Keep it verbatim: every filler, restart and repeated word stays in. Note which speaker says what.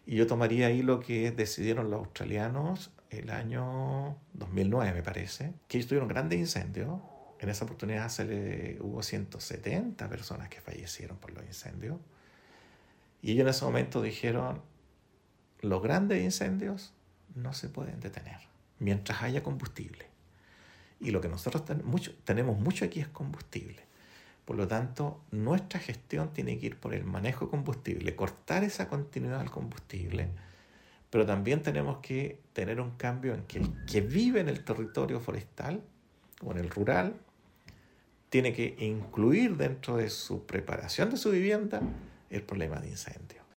Speaker 1: Y yo tomaría ahí lo que decidieron los australianos el año dos mil nueve, me parece, que ellos tuvieron grandes incendios. En esa oportunidad se le, hubo ciento setenta personas que fallecieron por los incendios. Y ellos en ese momento dijeron, los grandes incendios no se pueden detener mientras haya combustible. Y lo que nosotros ten, mucho, tenemos mucho aquí es combustible. Por lo tanto, nuestra gestión tiene que ir por el manejo de combustible, cortar esa continuidad del combustible, pero también tenemos que tener un cambio en que el que vive en el territorio forestal o en el rural tiene que incluir dentro de su preparación de su vivienda el problema de incendio.